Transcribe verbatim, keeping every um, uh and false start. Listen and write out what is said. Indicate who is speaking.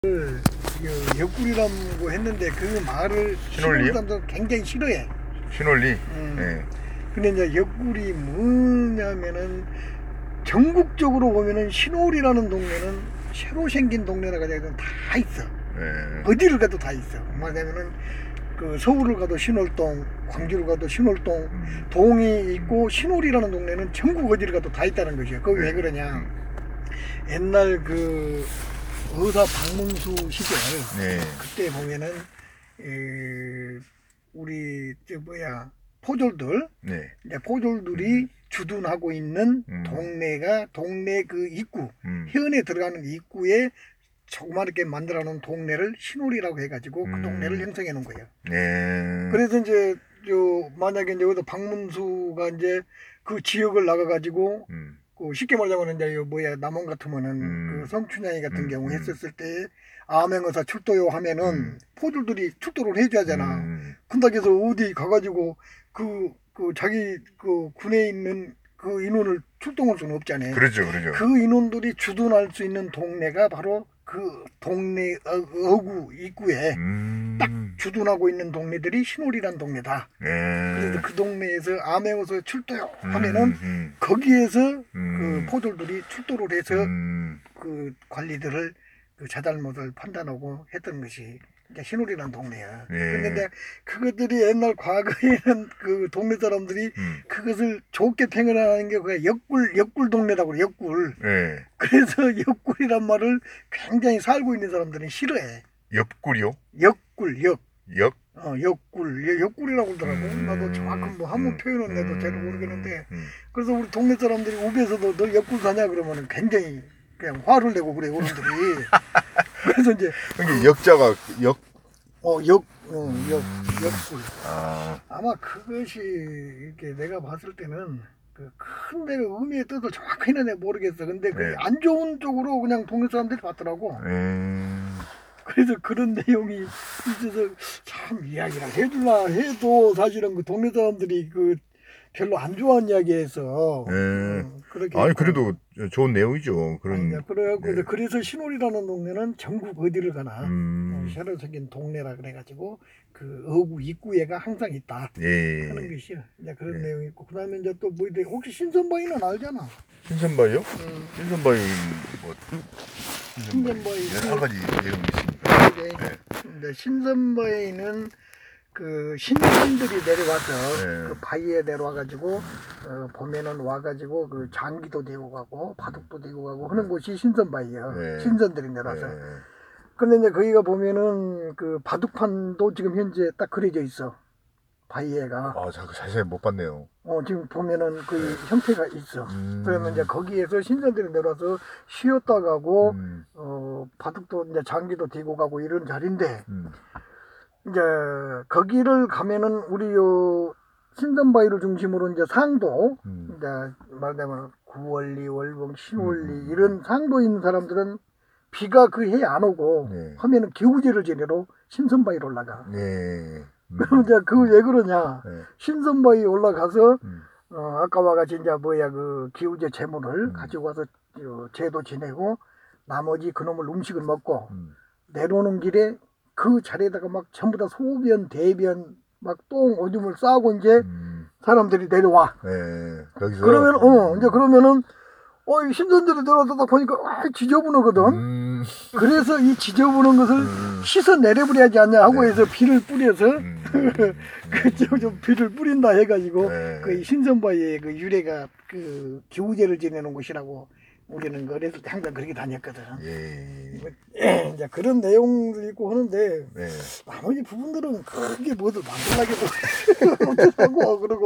Speaker 1: 그 옆구리라고 했는데 그 말을
Speaker 2: 신올리요?
Speaker 1: 사람들 굉장히 싫어해.
Speaker 2: 신올리.
Speaker 1: 음.
Speaker 2: 네.
Speaker 1: 근데 이제 옆구리 뭐냐면은 전국적으로 보면은 신올이라는 동네는 새로 생긴 동네라고 해야 되나 다 있어.
Speaker 2: 네.
Speaker 1: 어디를 가도 다 있어. 말하자면은 그 서울을 가도 신올동, 광주를 가도 신올동,
Speaker 2: 음.
Speaker 1: 동이 있고 신올이라는 동네는 전국 어디를 가도 다 있다는 것이야. 그게 왜 그러냐? 옛날 그 의사 박문수 시절
Speaker 2: 네.
Speaker 1: 그때 보면은 에, 우리 저 뭐야 포졸들
Speaker 2: 네.
Speaker 1: 이제 포졸들이
Speaker 2: 음.
Speaker 1: 주둔하고 있는
Speaker 2: 음.
Speaker 1: 동네가 동네 그 입구
Speaker 2: 음.
Speaker 1: 현에 들어가는 입구에 조그맣게 만들어 놓은 동네를 신올이라고 해가지고 그
Speaker 2: 음.
Speaker 1: 동네를 형성해 놓은 거예요.
Speaker 2: 네.
Speaker 1: 그래서 이제 저 만약에 이제 여기서 박문수가 이제 그 지역을 나가가지고
Speaker 2: 음.
Speaker 1: 그 쉽게 말하자면 이제 요 뭐야 남원 같으면은
Speaker 2: 음.
Speaker 1: 그 성춘향이 같은
Speaker 2: 음.
Speaker 1: 경우
Speaker 2: 음.
Speaker 1: 했었을 때 암행어사 출도요 하면은
Speaker 2: 음.
Speaker 1: 포졸들이 출도를 해줘야 하잖아.
Speaker 2: 음.
Speaker 1: 군닥에서 어디 가가지고 그, 그 자기 그 군에 있는 그 인원을 출동할 수는 없잖아요.
Speaker 2: 그러죠, 그러죠.
Speaker 1: 그 인원들이 주둔할 수 있는 동네가 바로 그 동네 어, 어구 입구에
Speaker 2: 음.
Speaker 1: 딱 주둔하고 있는 동네들이 신올이란 동네다.
Speaker 2: 네.
Speaker 1: 그래서 그 동네에서 암행어사 출도요
Speaker 2: 음.
Speaker 1: 하면은
Speaker 2: 음.
Speaker 1: 거기에서
Speaker 2: 음.
Speaker 1: 그 포졸들이 출도를 해서
Speaker 2: 음.
Speaker 1: 그 관리들을 그 자잘못을 판단하고 했던 것이 이제 신올이라는 동네야.
Speaker 2: 예.
Speaker 1: 근데 이제 그것들이 옛날 과거에는 그 동네 사람들이
Speaker 2: 음.
Speaker 1: 그것을 좋게 평가하는 게 그게 역굴 역굴 동네라고 그래. 역굴.
Speaker 2: 네.
Speaker 1: 그래서 역굴이란 말을 굉장히 살고 있는 사람들은 싫어해.
Speaker 2: 옆구리요?
Speaker 1: 역굴 역.
Speaker 2: 역?
Speaker 1: 어, 역굴, 예, 역굴이라고 그러더라고.
Speaker 2: 음.
Speaker 1: 나도 정확한 뭐 한문
Speaker 2: 음.
Speaker 1: 표현은 내도 잘
Speaker 2: 음.
Speaker 1: 모르겠는데.
Speaker 2: 음.
Speaker 1: 그래서 우리 동네 사람들이 우비에서도 너 역굴 사냐 그러면은 굉장히 그냥 화를 내고 그래, 어른들이. 그래서 이제,
Speaker 2: 이게 역자가 역.
Speaker 1: 어, 역, 어, 역, 역굴.
Speaker 2: 아.
Speaker 1: 아마 그것이, 이렇게 내가 봤을 때는, 그 큰 내가 의미의 뜻을 정확히는 내가 모르겠어. 근데 그게
Speaker 2: 네.
Speaker 1: 안 좋은 쪽으로 그냥 동네 사람들이 봤더라고.
Speaker 2: 음.
Speaker 1: 그래서 그런 내용이 있어서 참 이야기를 해줄라 해도 사실은 그 동네 사람들이 그 별로 안 좋아하는 이야기해서
Speaker 2: 네.
Speaker 1: 음, 그렇게
Speaker 2: 아니
Speaker 1: 했고.
Speaker 2: 그래도 좋은 내용이죠. 그런.
Speaker 1: 아니, 그래갖고
Speaker 2: 네.
Speaker 1: 그래서 신올이라는 동네는 전국 어디를 가나
Speaker 2: 음.
Speaker 1: 어, 새로 생긴 동네라 그래가지고 그 어구 입구에가 항상 있다
Speaker 2: 예.
Speaker 1: 하는 것이야. 이제 그런
Speaker 2: 네.
Speaker 1: 내용이 있고 그다음에 이제 또 뭐 혹시 신선바위는 알잖아.
Speaker 2: 신선바위요?
Speaker 1: 음,
Speaker 2: 신선바위 뭐
Speaker 1: 신선바위
Speaker 2: 여러 가지 내용이 있으니까.
Speaker 1: 이제
Speaker 2: 네.
Speaker 1: 근데 신선바위는 그 신민들이 내려와서
Speaker 2: 네.
Speaker 1: 그 바위에 내려와가지고 어, 보면은 와가지고 그 장기도 대고 가고 바둑도 대고 가고 하는 곳이 신선바위야.
Speaker 2: 네.
Speaker 1: 신선들이 내려와서.
Speaker 2: 네.
Speaker 1: 근데 이제 거기가 보면은 그 바둑판도 지금 현재 딱 그려져 있어. 바위에가.
Speaker 2: 아, 자, 자세히 못 봤네요.
Speaker 1: 어, 지금 보면은 그
Speaker 2: 네.
Speaker 1: 형태가 있어.
Speaker 2: 음.
Speaker 1: 그러면 이제 거기에서 신선들이 내려와서 쉬었다 가고
Speaker 2: 음.
Speaker 1: 어, 바둑도 이제 장기도 대고 가고 이런 자리인데
Speaker 2: 음.
Speaker 1: 이제 거기를 가면은 우리 요 신선바위를 중심으로 이제 상도
Speaker 2: 음.
Speaker 1: 이제 말하자면 구월리, 월봉, 신월리
Speaker 2: 음.
Speaker 1: 이런 상도 있는 사람들은 비가 그 해에 안 오고
Speaker 2: 네.
Speaker 1: 하면은 기우제를 지내러 신선바위로 올라가.
Speaker 2: 네. 음.
Speaker 1: 그럼 이제 그 왜 그러냐?
Speaker 2: 네.
Speaker 1: 신선바위 올라가서
Speaker 2: 음.
Speaker 1: 어, 아까와 같이 이제 뭐야 그 기우제 재물을
Speaker 2: 음.
Speaker 1: 가지고 와서 어, 제도 지내고 나머지 그놈을 음식을 먹고
Speaker 2: 음.
Speaker 1: 내려오는 길에 그 자리에다가 막 전부 다 소변, 대변, 막 똥, 오줌을 싸고 이제
Speaker 2: 음.
Speaker 1: 사람들이 내려와.
Speaker 2: 네. 거기서.
Speaker 1: 그러면, 어, 이제 그러면은, 어, 이 신선들이 내려오다 보니까, 아, 지저분하거든.
Speaker 2: 음.
Speaker 1: 그래서 이 지저분한 것을
Speaker 2: 음.
Speaker 1: 씻어 내려버려야지 않냐 하고
Speaker 2: 네.
Speaker 1: 해서 비를 뿌려서,
Speaker 2: 음.
Speaker 1: 그좀 좀 비를 뿌린다 해가지고,
Speaker 2: 네.
Speaker 1: 그 신선바위의 그 유래가 그 기우제를 지내는 곳이라고 우리는 그 어렸을 때 항상 그렇게 다녔거든.
Speaker 2: 예.
Speaker 1: 예, 이제 그런 내용도 있고 하는데
Speaker 2: 네.
Speaker 1: 나머지 부분들은 크게 뭐들 만들라기도 못하고 그러고